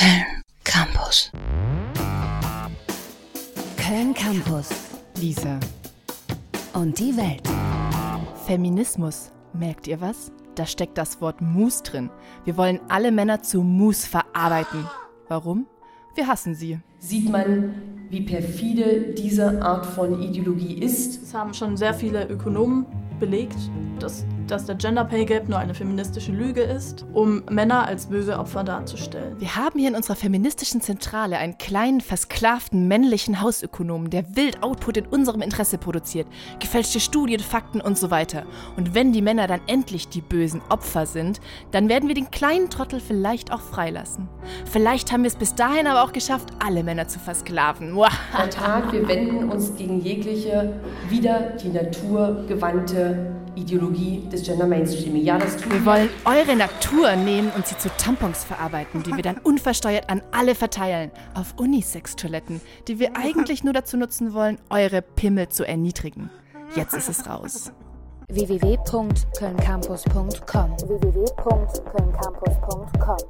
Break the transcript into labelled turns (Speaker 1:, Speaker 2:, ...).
Speaker 1: Köln Campus.
Speaker 2: Köln Campus.
Speaker 3: Lisa.
Speaker 2: Und die Welt.
Speaker 3: Feminismus. Merkt ihr was? Da steckt das Wort Mus drin. Wir wollen alle Männer zu Mus verarbeiten. Warum? Wir hassen sie.
Speaker 4: Sieht man, wie perfide diese Art von Ideologie ist.
Speaker 5: Es haben schon sehr viele Ökonomen belegt, dass der Gender Pay Gap nur eine feministische Lüge ist, um Männer als böse Opfer darzustellen.
Speaker 3: Wir haben hier in unserer feministischen Zentrale einen kleinen, versklavten männlichen Hausökonomen, der wild Output in unserem Interesse produziert, gefälschte Studien, Fakten und so weiter. Und wenn die Männer dann endlich die bösen Opfer sind, dann werden wir den kleinen Trottel vielleicht auch freilassen. Vielleicht haben wir es bis dahin aber auch geschafft, alle Männer zu versklaven.
Speaker 4: Der Tag, wir wenden uns gegen jegliche wieder die Natur gewandte Ideologie des Gender Mainstreaming. Ja, das tun
Speaker 3: wir wollen eure Natur nehmen und sie zu Tampons verarbeiten, die wir dann unversteuert an alle verteilen. Auf Unisex-Toiletten, die wir eigentlich nur dazu nutzen wollen, eure Pimmel zu erniedrigen. Jetzt ist es raus.
Speaker 2: www.kölncampus.com